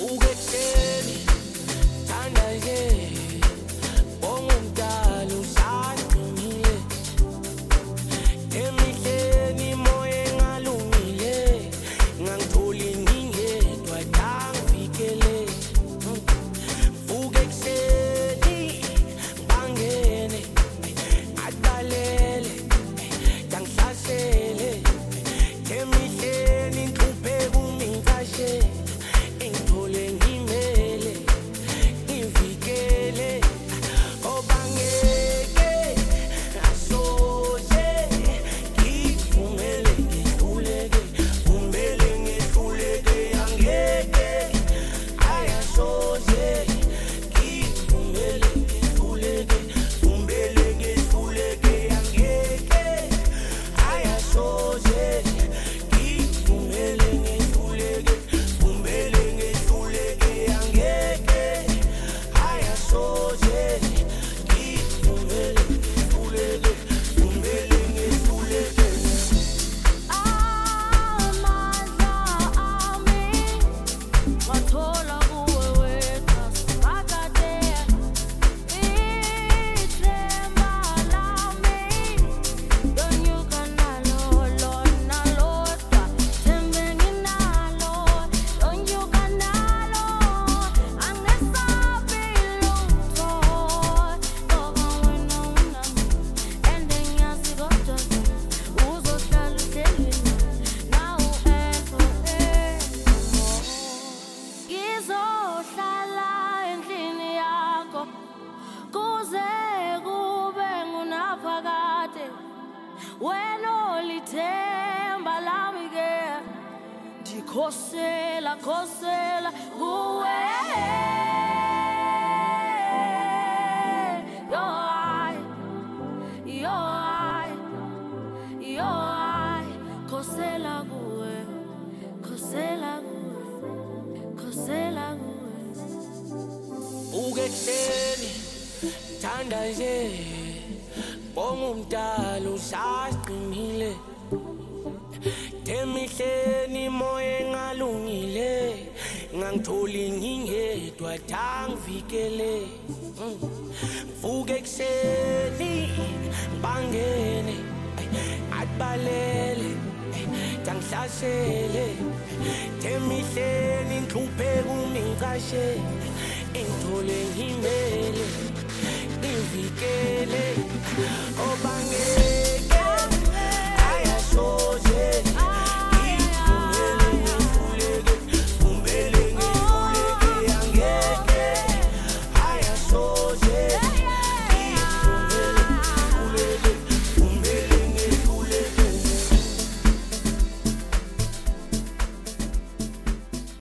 Ugehleni thanda nje bonga umdala usaqinile emihleni moya engalungile ngangitholi ngingedwa tangivikele vuka ekuseni bangene adalele tangihlasele emihleni inhlupheko umingcashe ngithole ngimele ngivikele obangeke asoze ngivumele ngihluleke vumele ngihluleke angeke ayasoze ngivumele ngihluleke vumele ngihluleke angeke ayasoze ngivumele ngihluleke vumele ngihluleke angeke ayasoze ngivumele ngihluleke vumele ngihluleke Amandla ami wathola kuwe wena makade ithemba lami lonyuka nalo lona lodwa thembe nginalo lonyuka nalo angesabi lutho ngoba wena unami and ngiyazi kodwa uzohlala uhleli nawe ngizohlala endlini yakho kuze kube ngunaphakade wena olithemba lami ke ndikhosela kuwe yo I khosela kuwe ugehleni thanda nje bonga umdala usaqinile emihleni moya engalungile ngangitholi ngingedwa tangivikele vuka ekuseni bangene adbalele tangihlasele emihleni inhlupheko umingcashe ngithole ngimele ngivikele obangeke